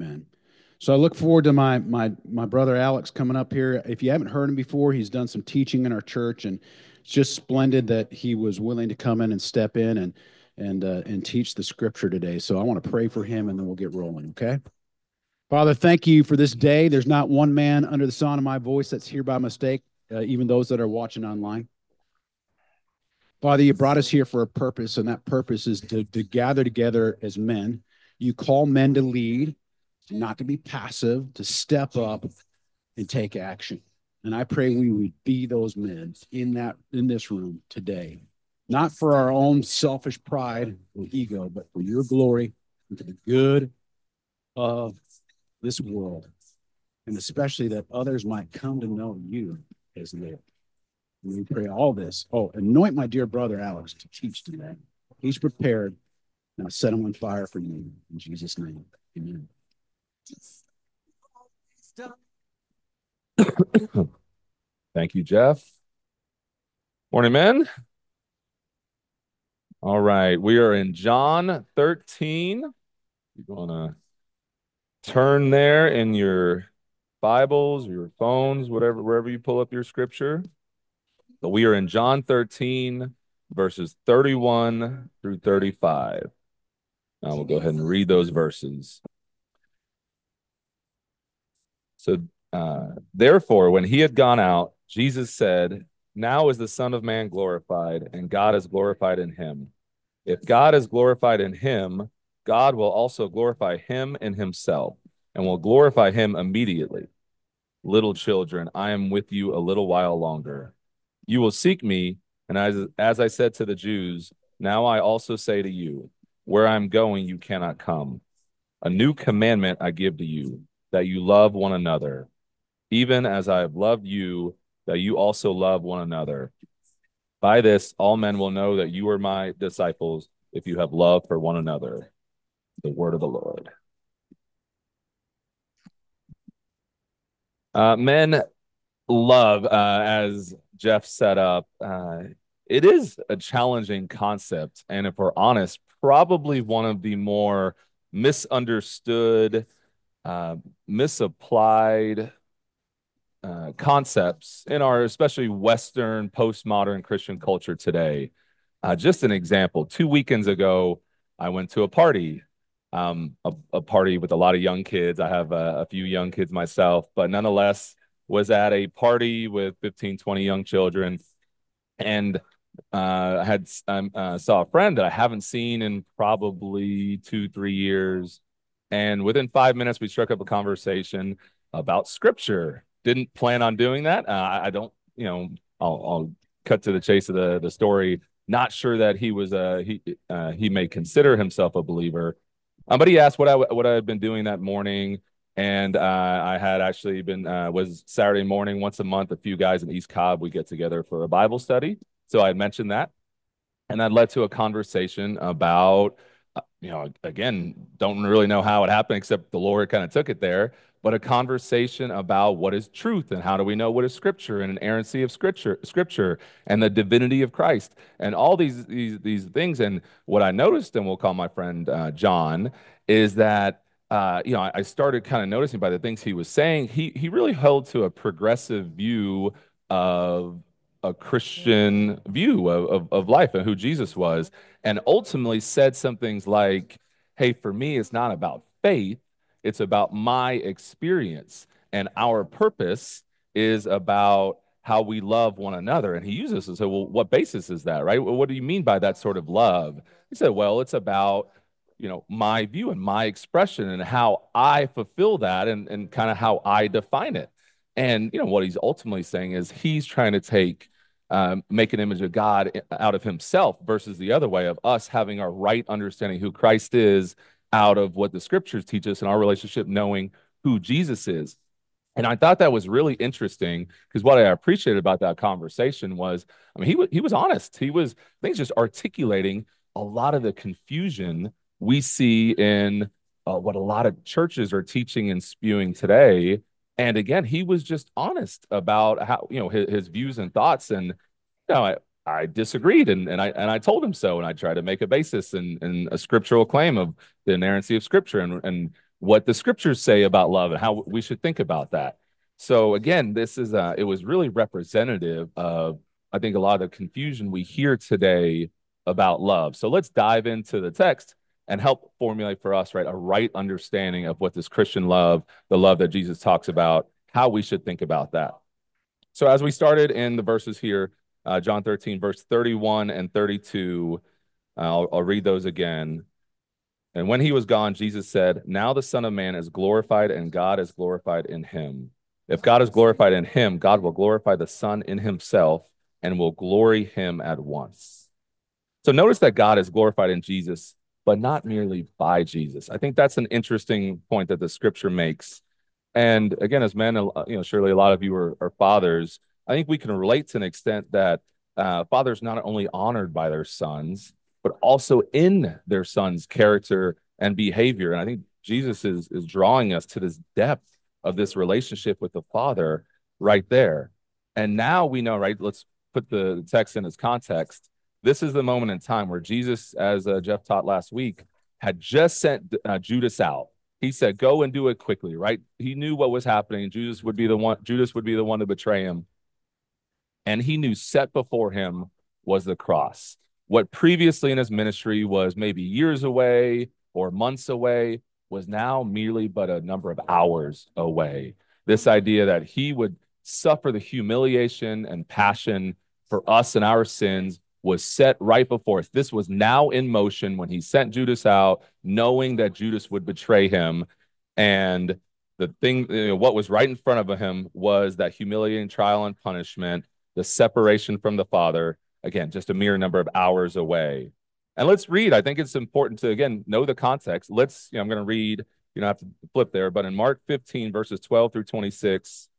Amen. So I look forward to my brother Alex coming up here. If you haven't heard him before, he's done some teaching in our church, and it's just splendid that he was willing to come in and step in and teach the scripture today. So I want to pray for him, and then we'll get rolling. Okay. Father, thank you for this day. There's not one man under the sound of my voice that's here by mistake, even those that are watching online. Father, you brought us here for a purpose, and that purpose is to gather together as men. You call men to lead, not to be passive, to step up and take action. And I pray we would be those men in this room today, not for our own selfish pride or ego, but for your glory and for the good of this world, and especially that others might come to know you as Lord. And we pray all this. Oh, anoint my dear brother Alex to teach today. He's prepared. Now set him on fire for you. In Jesus' name, amen. Thank you, Jeff. Morning, men. All right, we are in John 13. You're going to turn there in your Bibles, your phones, whatever, wherever you pull up your scripture. So we are in John 13, verses 31 through 35. Now we'll go ahead and read those verses. So, therefore, when he had gone out, Jesus said, "Now is the Son of Man glorified, and God is glorified in him. If God is glorified in him, God will also glorify him in himself, and will glorify him immediately. Little children, I am with you a little while longer. You will seek me, and as I said to the Jews, now I also say to you, where I am going, you cannot come. A new commandment I give to you, that you love one another, even as I have loved you, that you also love one another. By this, all men will know that you are my disciples, if you have love for one another." The word of the Lord. Men love, as Jeff set up, it is a challenging concept. And if we're honest, probably one of the more misunderstood, misapplied concepts in our especially Western postmodern Christian culture today. Just an example, 2 weekends ago, I went to a party, a party with a lot of young kids. I have a few young kids myself, but nonetheless was at a party with 15, 20 young children, and I had saw a friend that I haven't seen in probably 2, 3 years. And within 5 minutes, we struck up a conversation about scripture. Didn't plan on doing that. I don't, I'll cut to the chase of the story. Not sure that he may consider himself a believer, but he asked what I had been doing that morning, and I had actually been was Saturday morning once a month. A few guys in East Cobb, we get together for a Bible study. So I had mentioned that, and that led to a conversation about, again, don't really know how it happened, except the Lord kind of took it there, but a conversation about what is truth and how do we know what is scripture and inerrancy of scripture and the divinity of Christ and all these things. And what I noticed, and we'll call my friend John, is that I started kind of noticing by the things he was saying, he really held to a progressive view of a Christian view of life and who Jesus was, and ultimately said some things like, hey, for me, it's not about faith, it's about my experience. And our purpose is about how we love one another. And he uses this and said, well, what basis is that, right? Well, what do you mean by that sort of love? He said, well, it's about, my view and my expression and how I fulfill that and kind of how I define it. And, what he's ultimately saying is he's trying to make an image of God out of himself versus the other way of us having our right understanding who Christ is out of what the scriptures teach us in our relationship, knowing who Jesus is. And I thought that was really interesting because what I appreciated about that conversation was, I mean, he was honest. He was, I think, just articulating a lot of the confusion we see in what a lot of churches are teaching and spewing today. And again, he was just honest about how, his views and thoughts. And I disagreed, and I told him so, and I tried to make a basis and a scriptural claim of the inerrancy of scripture and what the scriptures say about love and how we should think about that. So again, this is it was really representative of, I think, a lot of the confusion we hear today about love. So let's dive into the text and help formulate for us, right, a right understanding of what this Christian love, the love that Jesus talks about, how we should think about that. So as we started in the verses here, John 13, verse 31 and 32, I'll read those again. And when he was gone, Jesus said, "Now the Son of Man is glorified, and God is glorified in him. If God is glorified in him, God will glorify the Son in himself and will glory him at once." So notice that God is glorified in Jesus, but not merely by Jesus. I think that's an interesting point that the scripture makes. And again, as men, surely a lot of you are fathers. I think we can relate to an extent that fathers not only honored by their sons, but also in their son's character and behavior. And I think Jesus is drawing us to this depth of this relationship with the Father right there. And now we know, right? Let's put the text in its context. This is the moment in time where Jesus, as Jeff taught last week, had just sent Judas out. He said, "Go and do it quickly," right? He knew what was happening. Judas would be the one to betray him. And he knew set before him was the cross. What previously in his ministry was maybe years away or months away was now merely but a number of hours away. This idea that he would suffer the humiliation and passion for us and our sins was set right before us. This was now in motion when he sent Judas out, knowing that Judas would betray him. And the thing, what was right in front of him was that humiliating trial and punishment, the separation from the Father, again, just a mere number of hours away. And let's read. I think it's important to, again, know the context. I'm going to read, you don't have to flip there, but in Mark 15, verses 12 through 26,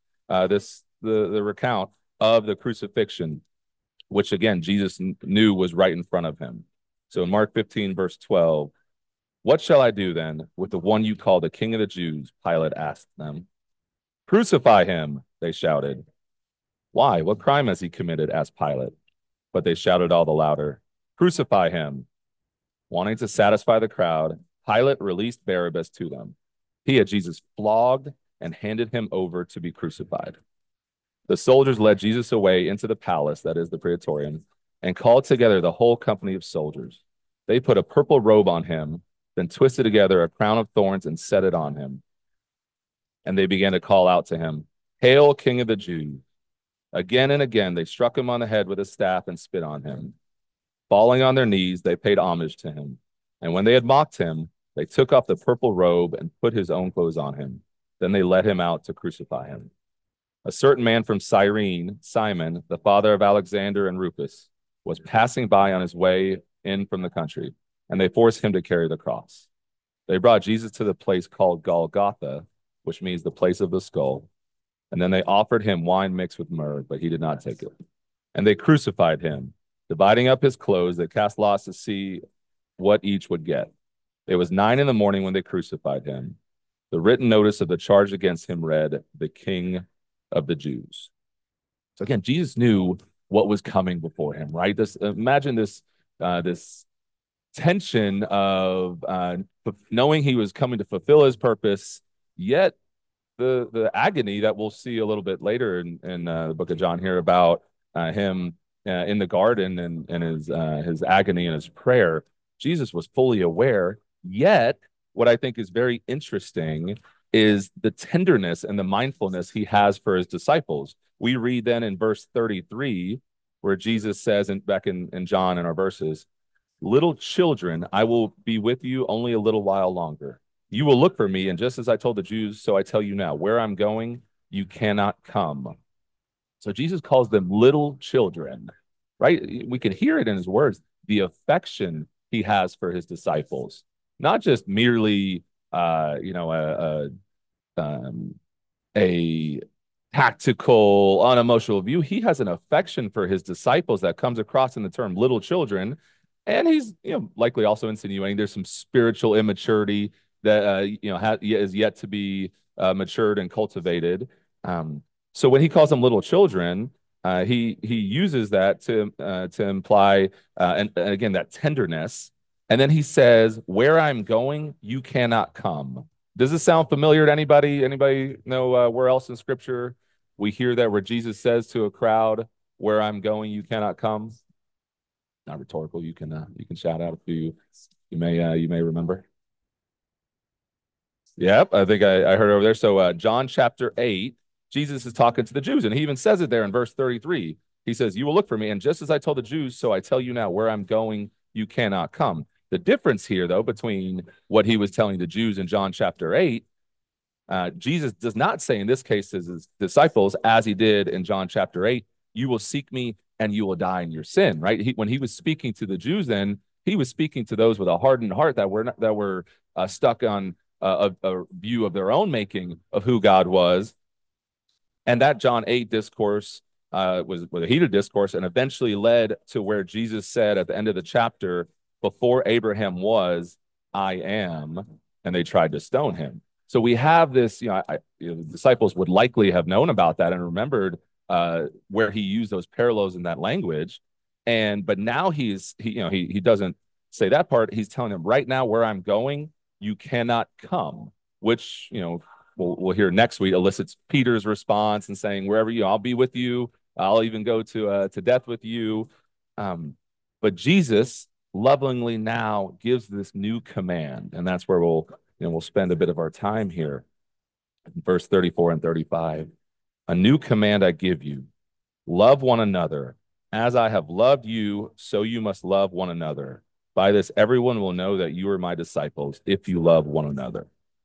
the recount of the crucifixion, which again, Jesus knew was right in front of him. So in Mark 15, verse 12, "What shall I do then with the one you call the King of the Jews?" Pilate asked them. "Crucify him," they shouted. "Why? What crime has he committed?" asked Pilate. But they shouted all the louder, "Crucify him." Wanting to satisfy the crowd, Pilate released Barabbas to them. He had Jesus flogged and handed him over to be crucified. The soldiers led Jesus away into the palace, that is the Praetorium, and called together the whole company of soldiers. They put a purple robe on him, then twisted together a crown of thorns and set it on him. And they began to call out to him, "Hail, King of the Jews!" Again and again, they struck him on the head with a staff and spit on him. Falling on their knees, they paid homage to him. And when they had mocked him, they took off the purple robe and put his own clothes on him. Then they led him out to crucify him. A certain man from Cyrene, Simon, the father of Alexander and Rufus, was passing by on his way in from the country, and they forced him to carry the cross. They brought Jesus to the place called Golgotha, which means the place of the skull. And then they offered him wine mixed with myrrh, but he did not take it. And they crucified him. Dividing up his clothes, they cast lots to see what each would get. It was 9 a.m. when they crucified him. The written notice of the charge against him read, "The King of the Jews." So again, Jesus knew what was coming before him, right? Imagine this tension of knowing he was coming to fulfill his purpose, yet the agony that we'll see a little bit later in the book of John here about him in the garden and his agony and his prayer. Jesus was fully aware, yet what I think is very interesting is the tenderness and the mindfulness he has for his disciples. We read then in verse 33, where Jesus says, back in John in our verses, "Little children, I will be with you only a little while longer. You will look for me, and just as I told the Jews, so I tell you now, where I'm going, you cannot come." So Jesus calls them little children, right? We can hear it in his words, the affection he has for his disciples, not just merely, a tactical, unemotional view. He has an affection for his disciples that comes across in the term little children. And he's, likely also insinuating there's some spiritual immaturity that, is yet to be matured and cultivated. So when he calls them little children, he uses that to imply, and again, that tenderness. And then he says, "Where I'm going, you cannot come." Does this sound familiar to anybody? Anybody know where else in Scripture we hear that where Jesus says to a crowd, "Where I'm going, you cannot come"? Not rhetorical. You can shout out if you may remember. Yep, I think I heard over there. So John chapter 8, Jesus is talking to the Jews, and he even says it there in verse 33. He says, "You will look for me, and just as I told the Jews, so I tell you now, where I'm going, you cannot come." The difference here, though, between what he was telling the Jews in John chapter 8, Jesus does not say in this case to his disciples, as he did in John chapter 8, "You will seek me and you will die in your sin," right? When he was speaking to the Jews then, he was speaking to those with a hardened heart that were stuck on a view of their own making of who God was. And that John 8 discourse was a heated discourse and eventually led to where Jesus said at the end of the chapter, "Before Abraham was, I am," and they tried to stone him. So we have this, the disciples would likely have known about that and remembered where he used those parallels in that language. But now he doesn't say that part. He's telling them right now, where I'm going, you cannot come, which, we'll hear next week elicits Peter's response and saying, "Wherever I'll be with you. I'll even go to death with you." But Jesus lovingly now gives this new command, and that's where we'll spend a bit of our time here. Verse 34 and 35. "A new command I give you: love one another. As I have loved you, so you must love one another. By this, everyone will know that you are my disciples if you love one another."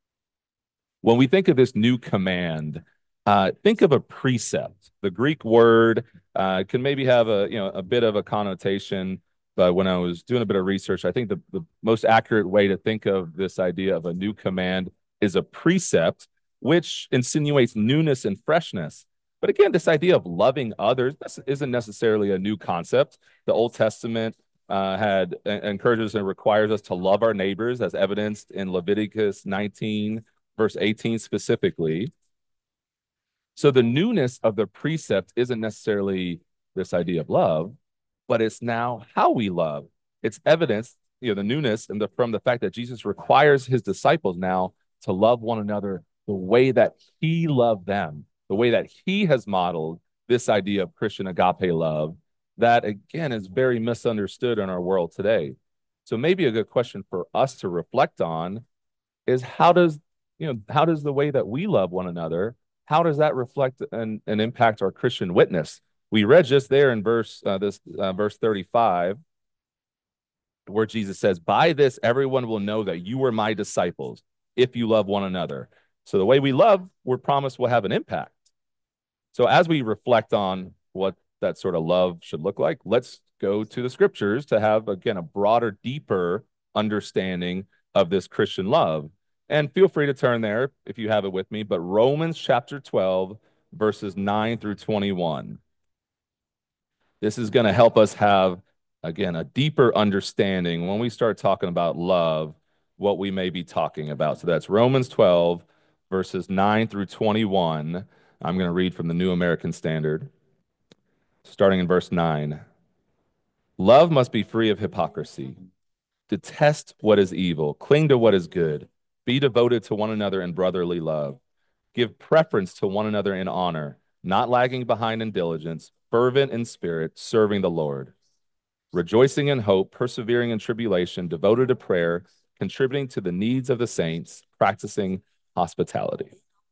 When we think of this new command, think of a precept. The Greek word can maybe have a bit of a connotation, but when I was doing a bit of research, I think the most accurate way to think of this idea of a new command is a precept, which insinuates newness and freshness. But again, this idea of loving others isn't necessarily a new concept. The Old Testament had encourages and requires us to love our neighbors, as evidenced in Leviticus 19, verse 18 specifically. So the newness of the precept isn't necessarily this idea of love, but it's now how we love. It's evidence, the newness from the fact that Jesus requires his disciples now to love one another the way that he loved them, the way that he has modeled this idea of Christian agape love that, again, is very misunderstood in our world today. So maybe a good question for us to reflect on is how does the way that we love one another, how does that reflect and impact our Christian witness? We read just there in verse 35, where Jesus says, "By this, everyone will know that you are my disciples if you love one another." So the way we love, we're promised will have an impact. So as we reflect on what that sort of love should look like, let's go to the scriptures to have, again, a broader, deeper understanding of this Christian love. And feel free to turn there if you have it with me, but Romans chapter 12, verses 9 through 21. This is going to help us have, again, a deeper understanding when we start talking about love, what we may be talking about. So that's Romans 12, verses 9 through 21. I'm going to read from the New American Standard, starting in verse 9. "Love must be free of hypocrisy. Detest what is evil. Cling to what is good. Be devoted to one another in brotherly love. Give preference to one another in honor, not lagging behind in diligence, fervent in spirit, serving the Lord. Rejoicing in hope, persevering in tribulation, devoted to prayer, contributing to the needs of the saints, practicing hospitality.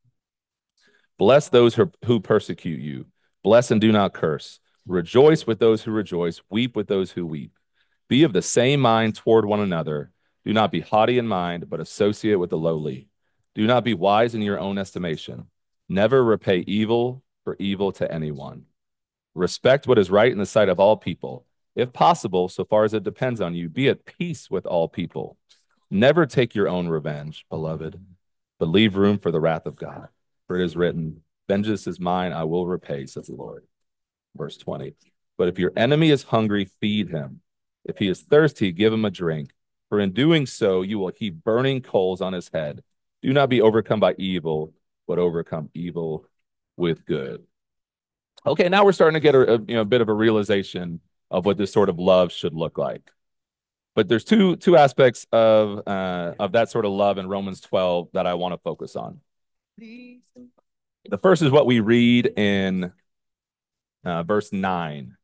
Bless those who persecute you. Bless and do not curse. Rejoice with those who rejoice. Weep with those who weep. Be of the same mind toward one another. Do not be haughty in mind, but associate with the lowly. Do not be wise in your own estimation. Never repay evil for evil to anyone. Respect what is right in the sight of all people. If possible, so far as it depends on you, be at peace with all people. Never take your own revenge, beloved, but leave room for the wrath of God. For it is written, 'Vengeance is mine, I will repay,' says the Lord." Verse 20. "But if your enemy is hungry, feed him. If he is thirsty, give him a drink. For in doing so, you will heap burning coals on his head. Do not be overcome by evil, but overcome evil with good." Okay, now we're starting to get a bit of a realization of what this sort of love should look like. But there's two aspects of that sort of love in Romans 12 that I want to focus on. The first is what we read in verse 9.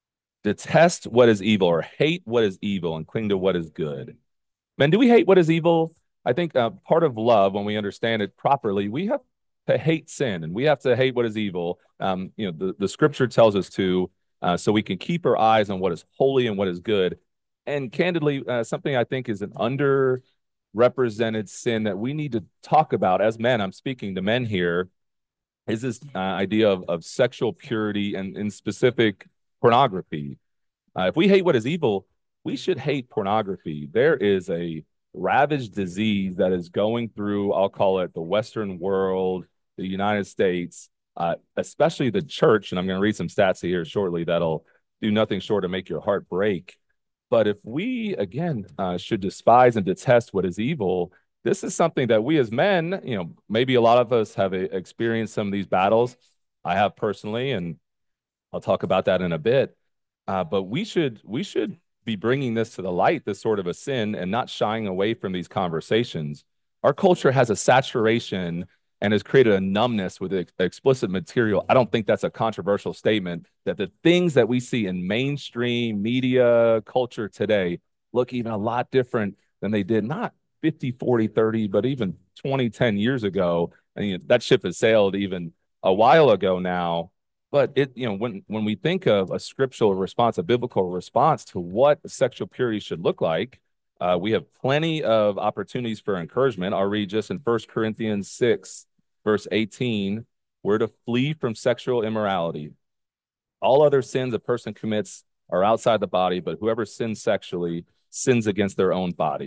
Detest what is evil, or hate what is evil, and cling to what is good. Men, do we hate what is evil? I think part of love, when we understand it properly, we have to hate sin, and we have to hate what is evil. The scripture tells us to, so we can keep our eyes on what is holy and what is good. And candidly, something I think is an underrepresented sin that we need to talk about as men. I'm speaking to men here. Is this idea of sexual purity and in specific pornography? If we hate what is evil, we should hate pornography. There is a ravaged disease that is going through, I'll call it the Western world, the United States, especially the church. And I'm going to read some stats here shortly that'll do nothing short of make your heart break. But if we, again, should despise and detest what is evil, this is something that we as men, maybe a lot of us have experienced some of these battles. I have personally, and I'll talk about that in a bit. But we should be bringing this to the light, this sort of a sin, and not shying away from these conversations. Our culture has a saturation and has created a numbness with explicit material. I don't think that's a controversial statement, that the things that we see in mainstream media culture today look even a lot different than they did not 50, 40, 30, but even 20, 10 years ago. And that ship has sailed even a while ago now. But when we think of a scriptural response, a biblical response to what sexual purity should look like, we have plenty of opportunities for encouragement. I'll read just in 1 Corinthians 6, verse 18, we're to flee from sexual immorality. All other sins a person commits are outside the body, but whoever sins sexually sins against their own body.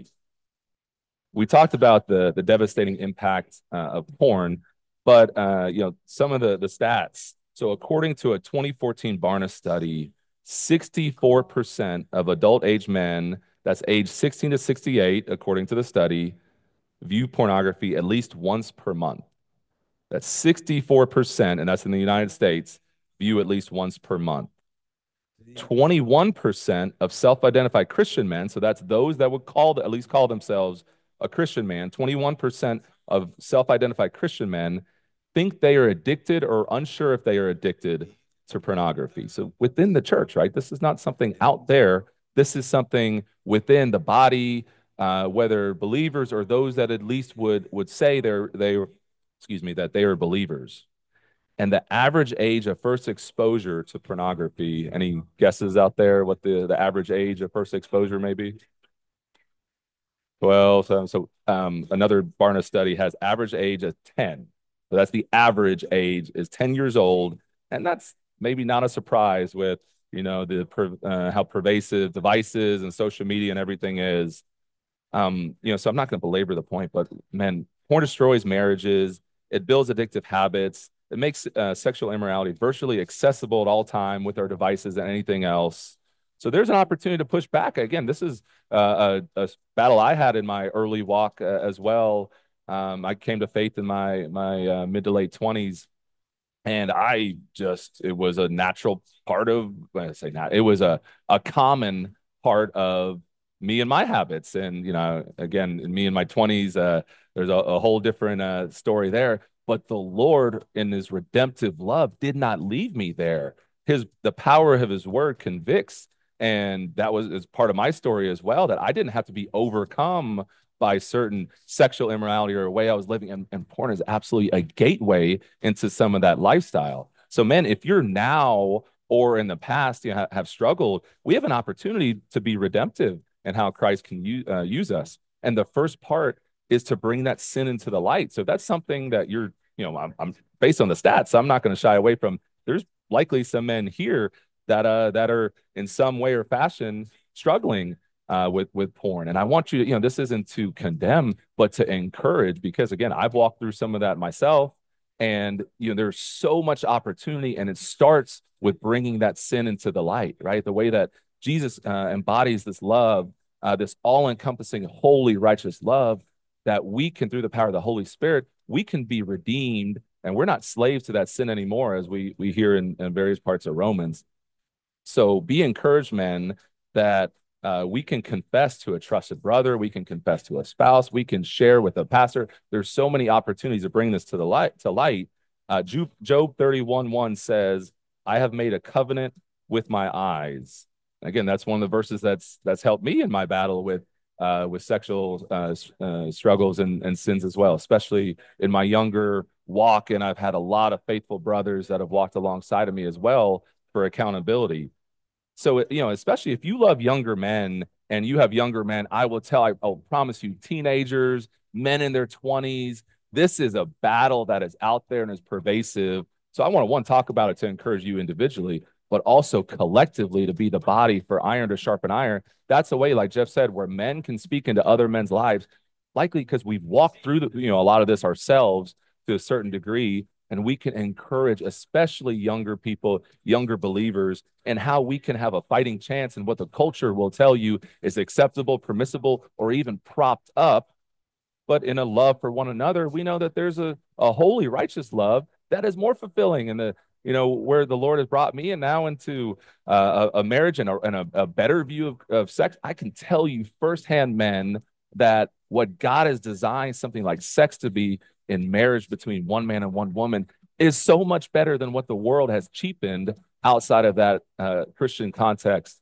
We talked about the devastating impact of porn, but some of the stats. So according to a 2014 Barna study, 64% of adult age men, that's age 16 to 68, according to the study, view pornography at least once per month. That's 64%, and that's in the United States, view at least once per month. 21% of self-identified Christian men, so that's those that would at least call themselves a Christian man, 21% of self-identified Christian men think they are addicted or unsure if they are addicted to pornography. So within the church, right? This is not something out there. This is something within the body, whether believers or those that at least would say that they are believers. And the average age of first exposure to pornography, any guesses out there what the average age of first exposure may be? 12. Another Barna study has average age of 10. So that's the average age is 10 years old. And that's maybe not a surprise with, how pervasive devices and social media and everything is. So I'm not going to belabor the point, but man, porn destroys marriages. It builds addictive habits. It makes sexual immorality virtually accessible at all time with our devices and anything else. So there's an opportunity to push back. Again, this is a battle I had in my early walk as well. I came to faith in my mid to late 20s, and it was a natural part of, it was a common part of me and my habits. And, again, me in my 20s, there's a whole different story there. But the Lord, in his redemptive love, did not leave me there. The power of his word convicts. And that is part of my story as well, that I didn't have to be overcome by certain sexual immorality or a way I was living. And porn is absolutely a gateway into some of that lifestyle. So, men, if you're now or in the past have struggled, we have an opportunity to be redemptive and how Christ can use us. And the first part is to bring that sin into the light. So that's something that I'm based on the stats, so I'm not going to shy away from. There's likely some men here that are in some way or fashion struggling with porn. And I want you to, this isn't to condemn, but to encourage, because again, I've walked through some of that myself. And, there's so much opportunity, and it starts with bringing that sin into the light, right? The way that Jesus embodies this love, this all-encompassing, holy, righteous love, that we can, through the power of the Holy Spirit, we can be redeemed, and we're not slaves to that sin anymore, as we hear in various parts of Romans. So be encouraged, men, that we can confess to a trusted brother, we can confess to a spouse, we can share with a pastor. There's so many opportunities to bring this to the light. Job 31:1 says, I have made a covenant with my eyes. Again, that's one of the verses that's helped me in my battle with sexual struggles and sins as well, especially in my younger walk. And I've had a lot of faithful brothers that have walked alongside of me as well for accountability. So, especially if you love younger men and you have younger men, I'll promise you, teenagers, men in their 20s, this is a battle that is out there and is pervasive. So I want to, one, talk about it to encourage you individually, but also collectively to be the body for iron to sharpen iron. That's a way, like Jeff said, where men can speak into other men's lives, likely because we've walked through a lot of this ourselves to a certain degree, and we can encourage especially younger people, younger believers, and how we can have a fighting chance and what the culture will tell you is acceptable, permissible, or even propped up. But in a love for one another, we know that there's a holy, righteous love that is more fulfilling. And where the Lord has brought me and now into a marriage and a better view of sex, I can tell you firsthand, men, that what God has designed something like sex to be in marriage between one man and one woman is so much better than what the world has cheapened outside of that Christian context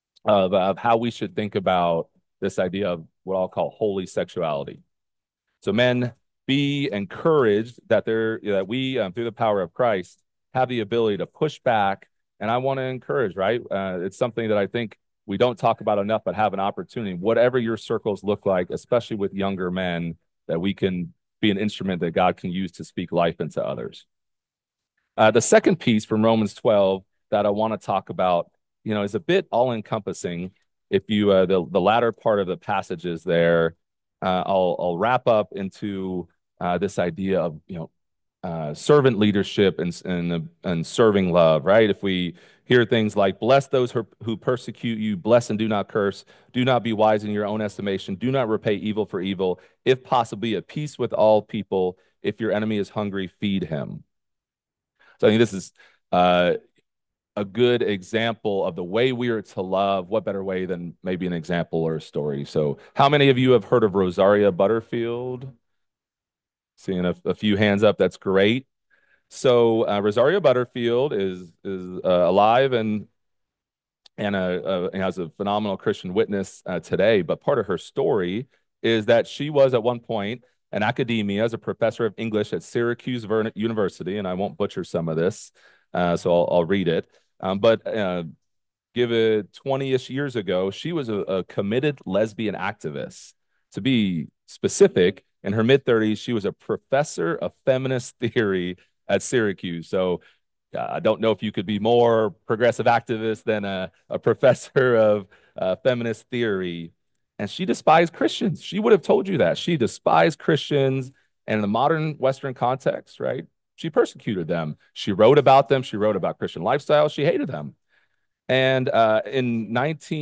of how we should think about this idea of what I'll call holy sexuality. So men, be encouraged that we, through the power of Christ, have the ability to push back. And I want to encourage, right? It's something that I think we don't talk about enough, but have an opportunity, whatever your circles look like, especially with younger men, that we can be an instrument that God can use to speak life into others. The second piece from Romans 12 that I want to talk about, is a bit all-encompassing. If you, the latter part of the passages there, I'll wrap up into this idea of, servant leadership and serving love, right? If we hear things like, bless those who persecute you, bless and do not curse, do not be wise in your own estimation, do not repay evil for evil, if possible, be at peace with all people. If your enemy is hungry, feed him. So I think this is a good example of the way we are to love. What better way than maybe an example or a story? So how many of you have heard of Rosaria Butterfield? Seeing a few hands up, that's great. So Rosaria Butterfield is alive and has a phenomenal Christian witness today. But part of her story is that she was at one point in academia as a professor of English at Syracuse University, and I won't butcher some of this, so I'll read it. But give it 20-ish years ago, she was a committed lesbian activist. To be specific, in her mid-30s, she was a professor of feminist theory at Syracuse. So I don't know if you could be more progressive activist than a professor of feminist theory. And she despised Christians. She would have told you that. She despised Christians. And in the modern Western context, right, she persecuted them. She wrote about them. She wrote about Christian lifestyle. She hated them. And in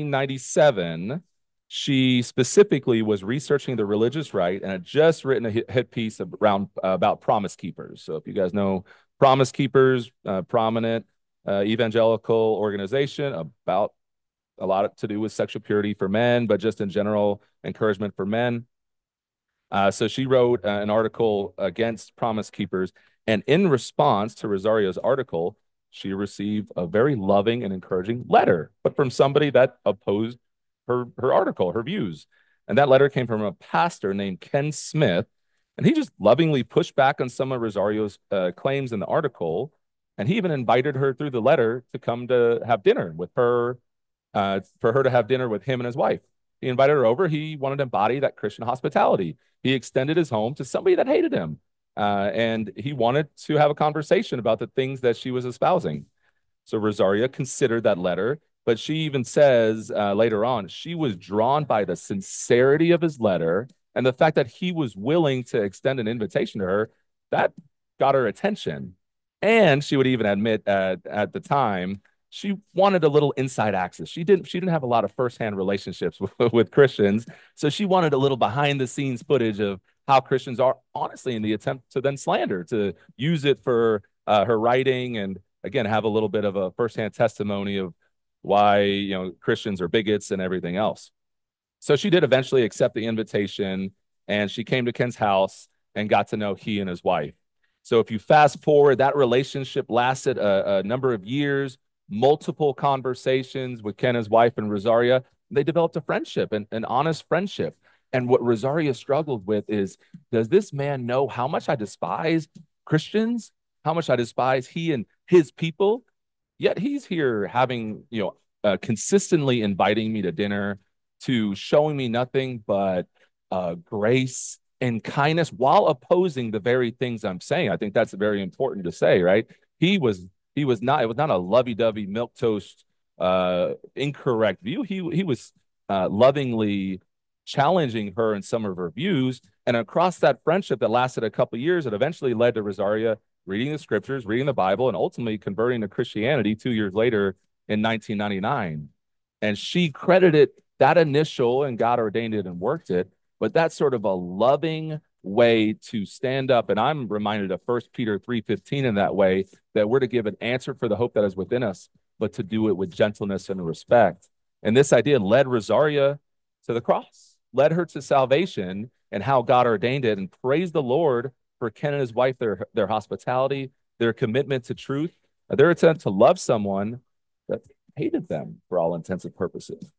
1997, she specifically was researching the religious right and had just written a hit piece about Promise Keepers. So if you guys know Promise Keepers, prominent evangelical organization about a lot to do with sexual purity for men, but just in general encouragement for men. So she wrote an article against Promise Keepers. And in response to Rosario's article, she received a very loving and encouraging letter, but from somebody that opposed her article, her views. And that letter came from a pastor named Ken Smith. And he just lovingly pushed back on some of Rosario's claims in the article. And he even invited her through the letter to come to have dinner with her, for her to have dinner with him and his wife. He invited her over. He wanted to embody that Christian hospitality. He extended his home to somebody that hated him. And he wanted to have a conversation about the things that she was espousing. So Rosaria considered that letter, but she even says later on, she was drawn by the sincerity of his letter and the fact that he was willing to extend an invitation to her. That got her attention. And she would even admit at the time, she wanted a little inside access. She didn't have a lot of firsthand relationships with Christians. So she wanted a little behind the scenes footage of how Christians are, honestly, in the attempt to then slander, to use it for her writing and, again, have a little bit of a firsthand testimony of why, Christians are bigots and everything else. So she did eventually accept the invitation, and she came to Ken's house and got to know he and his wife. So if you fast forward, that relationship lasted a number of years, multiple conversations with Ken and his wife and Rosaria. They developed a friendship, an honest friendship. And what Rosaria struggled with is, does this man know how much I despise Christians, how much I despise he and his people? Yet he's here having, consistently inviting me to dinner, to showing me nothing but grace and kindness while opposing the very things I'm saying. I think that's very important to say, right? He was he was not, it was not a lovey-dovey milk toast incorrect view. He was lovingly challenging her in some of her views. And across that friendship that lasted a couple of years, it eventually led to Rosaria reading the scriptures, reading the Bible, and ultimately converting to Christianity 2 years later in 1999. And she credited that initial, and God ordained it and worked it, but that's sort of a loving way to stand up. And I'm reminded of 1 Peter 3:15 in that way, that we're to give an answer for the hope that is within us, but to do it with gentleness and respect. And this idea led Rosaria to the cross, led her to salvation and how God ordained it. And praise the Lord for Ken and his wife, their hospitality, their commitment to truth, their attempt to love someone that hated them for all intents and purposes.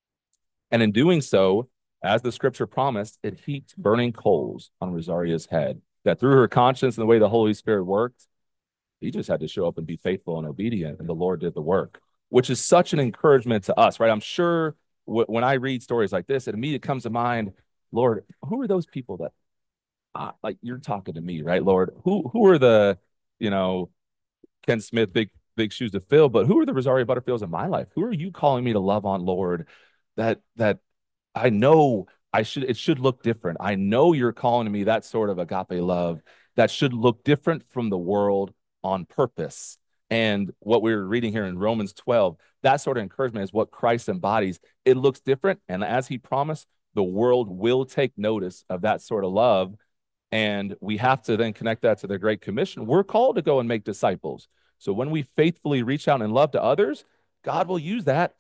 And in doing so, as the scripture promised, it heaped burning coals on Rosaria's head. That through her conscience and the way the Holy Spirit worked, he just had to show up and be faithful and obedient, and the Lord did the work, which is such an encouragement to us, right? I'm sure when I read stories like this, it immediately comes to mind, Lord, who are those people that, like you're talking to me, right, Lord? Who are the, you know, Ken Smith, big shoes to fill, but who are the Rosaria Butterfields in my life? Who are you calling me to love on, Lord? That I know it should look different. I know you're calling to me that sort of agape love that should look different from the world on purpose. And what we're reading here in Romans 12, that sort of encouragement is what Christ embodies. It looks different. And as he promised, the world will take notice of that sort of love. And we have to then connect that to the Great Commission. We're called to go and make disciples. So when we faithfully reach out and love to others, God will use that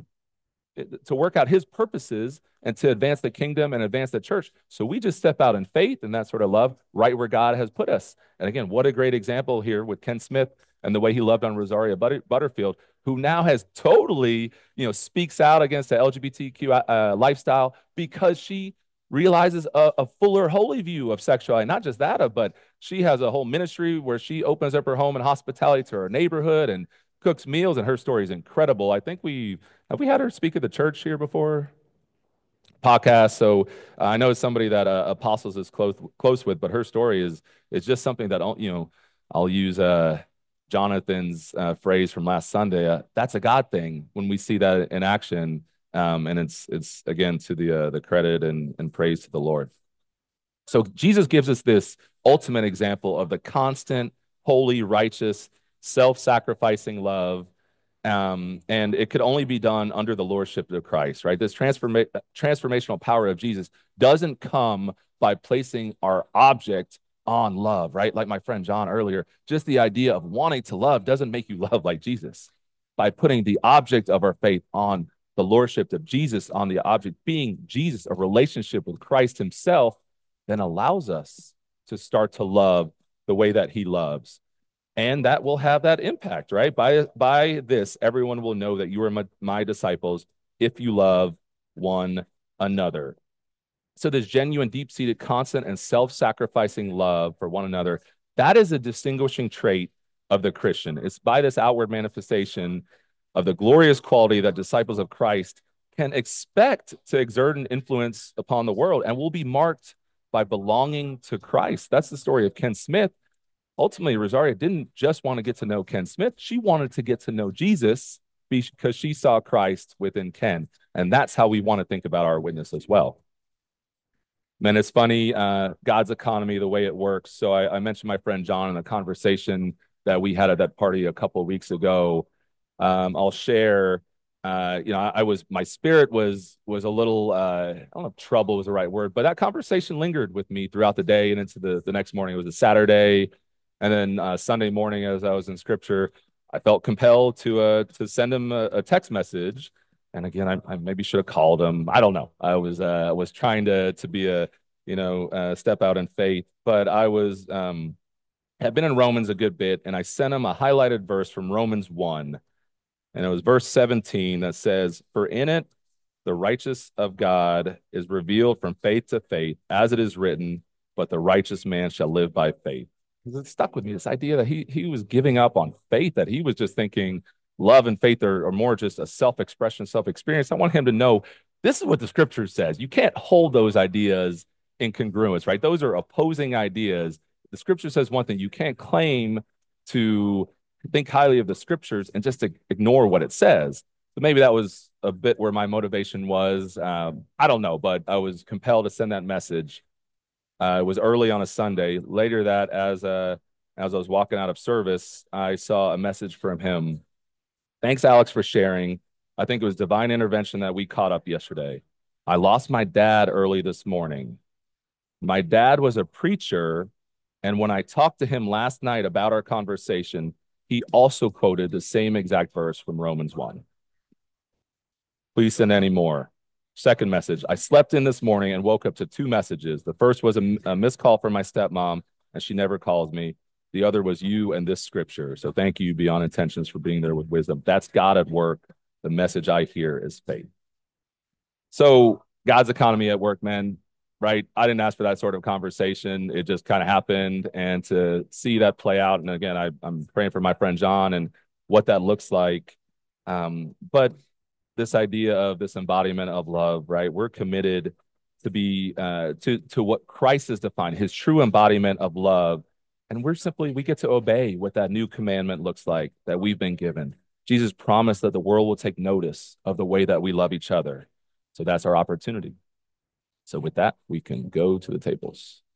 to work out his purposes and to advance the kingdom and advance the church. So we just step out in faith and that sort of love right where God has put us. And again, what a great example here with Ken Smith and the way he loved on Rosaria Butterfield, who now has totally, speaks out against the LGBTQ lifestyle because she realizes a fuller, holy view of sexuality. Not just that, but she has a whole ministry where she opens up her home and hospitality to her neighborhood and cooks meals, and her story is incredible. I think we had her speak at the church here before podcast. So I know it's somebody that Apostles is close with, but her story is just something that I'll use Jonathan's phrase from last Sunday. That's a God thing when we see that in action, and it's again to the credit and praise to the Lord. So Jesus gives us this ultimate example of the constant, holy, righteous, self-sacrificing love. And it could only be done under the lordship of Christ, right? This transformational power of Jesus doesn't come by placing our object on love, right? Like my friend John earlier, just the idea of wanting to love doesn't make you love like Jesus. By putting the object of our faith on the lordship of Jesus, on the object being Jesus, a relationship with Christ himself, then allows us to start to love the way that he loves. And that will have that impact, right? By this, everyone will know that you are my disciples if you love one another. So this genuine, deep-seated, constant, and self-sacrificing love for one another, that is a distinguishing trait of the Christian. It's by this outward manifestation of the glorious quality that disciples of Christ can expect to exert an influence upon the world and will be marked by belonging to Christ. That's the story of Ken Smith. Ultimately, Rosaria didn't just want to get to know Ken Smith. She wanted to get to know Jesus because she saw Christ within Ken. And that's how we want to think about our witness as well. Man, it's funny, God's economy, the way it works. So I mentioned my friend John in a conversation that we had at that party a couple of weeks ago. I'll share, my spirit was a little, I don't know if trouble was the right word, but that conversation lingered with me throughout the day and into the next morning. It was a Saturday. And then Sunday morning, as I was in scripture, I felt compelled to send him a text message. And again, I maybe should have called him. I don't know. I was trying to be a step out in faith, but I was had been in Romans a good bit, and I sent him a highlighted verse from Romans 1, and it was verse 17 that says, "For in it the righteous of God is revealed from faith to faith, as it is written, but the righteous man shall live by faith." It stuck with me, this idea that he was giving up on faith, that he was just thinking love and faith are more just a self-expression, self-experience. I want him to know this is what the scripture says. You can't hold those ideas in congruence, right? Those are opposing ideas. The scripture says one thing. You can't claim to think highly of the scriptures and just ignore what it says. So maybe that was a bit where my motivation was. I don't know, but I was compelled to send that message. It was early on a Sunday. Later that, as I was walking out of service, I saw a message from him. "Thanks, Alex, for sharing. I think it was divine intervention that we caught up yesterday. I lost my dad early this morning. My dad was a preacher, and when I talked to him last night about our conversation, he also quoted the same exact verse from Romans 1. Please send any more." Second message: "I slept in this morning and woke up to two messages. The first was a missed call from my stepmom, and she never calls me. The other was you and this scripture. So thank you, Beyond Intentions, for being there with wisdom. That's God at work. The message I hear is faith." So God's economy at work, man, right? I didn't ask for that sort of conversation. It just kind of happened. And to see that play out, and again, I'm praying for my friend John and what that looks like. But this idea of this embodiment of love, right? We're committed to be to what Christ has defined, his true embodiment of love. And we get to obey what that new commandment looks like that we've been given. Jesus promised that the world will take notice of the way that we love each other. So that's our opportunity. So with that, we can go to the tables.